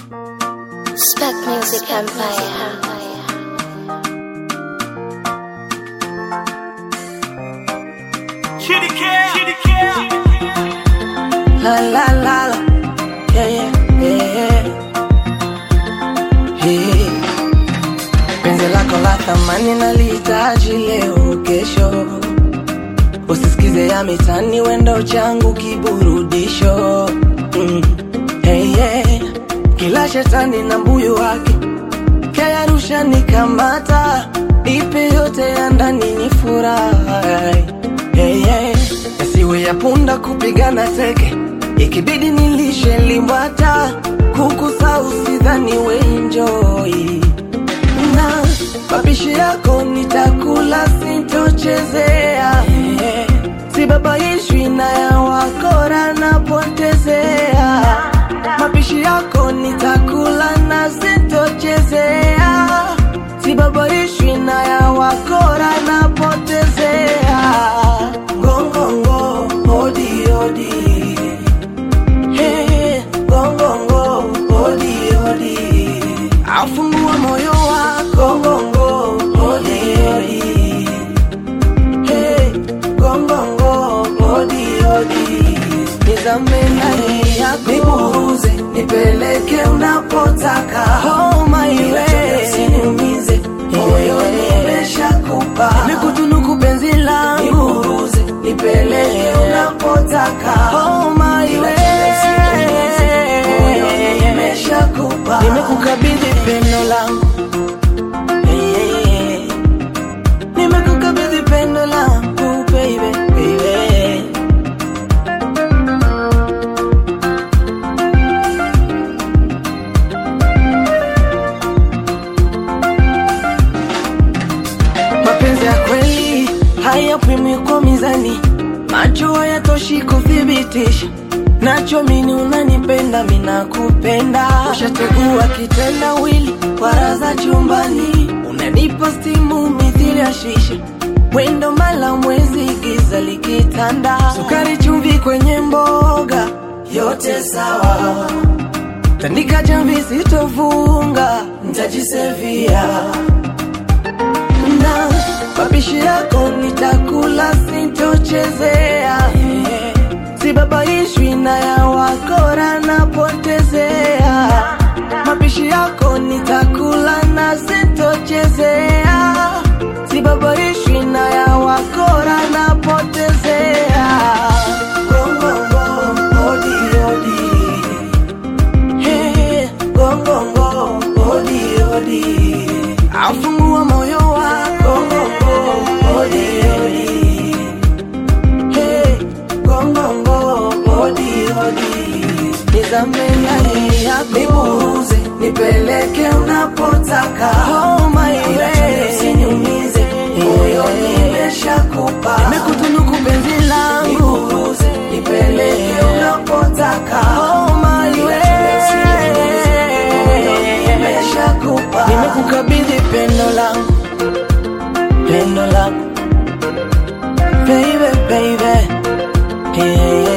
Spec Music Empire. Kitty cat. La la la la, yeah yeah yeah. Hey. Penzi lako la thamani nalihitaji leo kesho, usisikize ya mitani wendo changu kiburudisho. Hey yeah. Kila shetani na mbuyu wake kaya rusha nikamata, ipe yote ya ndani ni furaha. Hey yeah. Siwe ya punda kupigana teke, ikibidi nilishe limbata, kukusa usidhani we enjoy. Na mapishi yako nitakula sintochezea, si baba ishwi na ya wakora napotezea. Mapishi yako nitakula na sintochezea, si baba ishwi na ya wakora napotezea. Gongongo, odi odi, hey, gongongo, odi odi, afungua moyo wako. Gongongo, odi odi, hey, gongongo, odi odi, nizame ndani yako, niburuze, nipeleke unapotaka. Oh my way, usiniumize, moyo nimeshakupa, nimekutunuku penzi langu, niburuze, nipeleke unapotaka. Oh my way, moyo nimeshakupa, nimekukabidhi pendo langu. Hey, nimekukabidhi pendo langu baby, baby. Mapenzi ya kweli hayapimwi kwa mizani, macho hayatoshi kuthibitisha. Nachomini unanipenda, mina kupenda. Ushategua kitendawili kwa raha za chumbani, unanipa stimu mithili ya shisha, wendo mala mwezi giza likitanda. Sukari chumvi kwenye mboga, yote sawa. Tandika jamvi sitofunga, nitajisevia. Na mapishi yako nitakula sintochezea, si baba ishwi na ya wakora napotezea. Mapishi yako nitakula na sintochezea, si baba ishwi na ya wakora napotezea. Gongongo, odi odi, hey, gongongo, odi odi, afungua moyo wako. Gongongo, odi odi, hey, gongongo, odi odi, nizame ndani yako, niburuze, nipeleke unapotaka. Oh my way, usiniumize, moyo nimeshakupa, nimekutunuku penzi langu, niburuze, nipeleke unapotaka. Oh my way, moyo nimeshakupa, nimekukabidhi pendo langu, pendo langu baby, baby, hey.